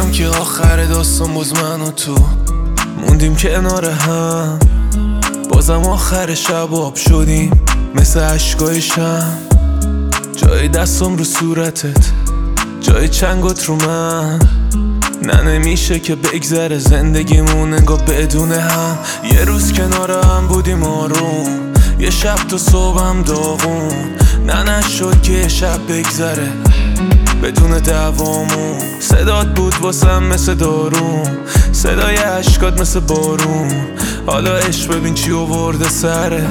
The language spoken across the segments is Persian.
میدونم که آخر داستان باز من و تو موندیم کنار هم، بازم آخر شب آب شدیم مثل عشقای شم. جای دستم رو صورتت، جای چنگت رو من. نه نمیشه که بگذره زندگیمون انگار بدون هم. یه روز کنار هم بودیم آروم، یه شب تا صبحم داغون. نه نشد که یه شب بگذره بدون دعوامون. صدات بود واسم مثل دارون، صدای عشقات مثل بارون. حالا عشق ببین چی آورده سر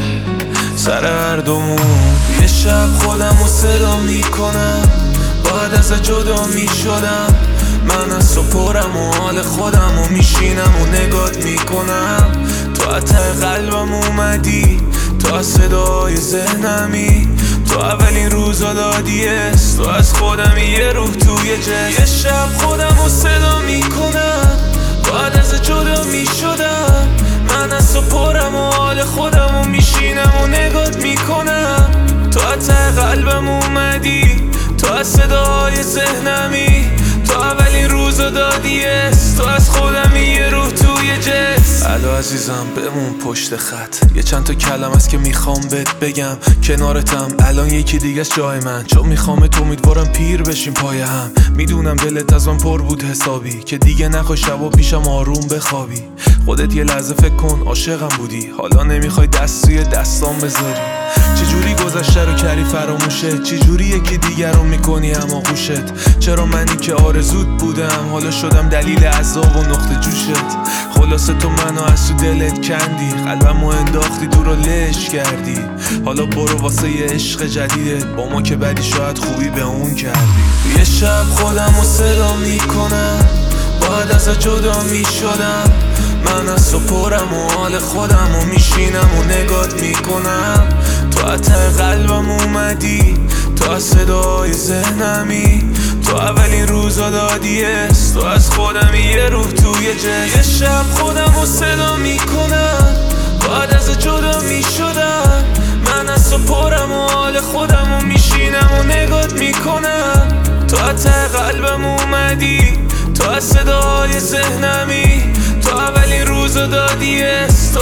هر دومون. یه شب خودمو صدا میکنم، باید از جدا میشدم. من از تو پرم و حال خودمو میشینم و نگات میکنم. تو از ته قلبم اومدی، تو از صدای ذهنمی. تو اولین روزا دادی است، تو از خودمی یه روح توی جسم. یه شب خودمو صدا میکنم، باید از جدا میشدم. من از تو پرم و حال خودمو میشینم و نگات میکنم. تو از ته قلبم اومدی، تو از صدای ذهنمی. تو اولین روزا دادی است، تو از خودمی یه روح توی جسم. الو عزیزم بمون پشت خط، یه چند تا کلم است که میخوام بهت بگم. کنارتم الان یکی دیگه است جای من، چون میخوامت امیدوارم پیر بشیم پای هم. میدونم دلت از من پر بود حسابی، که دیگه نخوای شبا پیشم آروم بخوابی. خودت یه لحظه فکر کن عاشقم بودی، حالا نمیخوای دست توی دستام بذاری. چجوری گذشته رو کردی فراموشت، چجوری یکی دیگر رو میکنی اما گوشت. چرا منی که آرزوت بودم حالا شدم دلیل عذاب و نقطه جوشت. خلاصه تو منو از تو دلت کندی، قلبمو انداختی دور رو لش کردی. حالا برو واسه یه عشق جدیدت، با ما که بدی شاید خوبی به اون کردی. یه شب خودمو صدا میکنم، باید از جدا میشدم. من از تو پرم و حال خودمو میشینم و نگات میکنم. تو از ته قلبم اومدی، تو از صدای ذهنمی. تو اولین روزا دادی است، تو از خودمی یه روح توی جسم. یه شب خودمو صدا میکنم، باید از جدا میشدم. من از تو پرم و حال خودمو میشینم و نگات میکنم. تو از ته قلبم اومدی، تو از صدای ذهنمی. تو اولین روزا دادی است،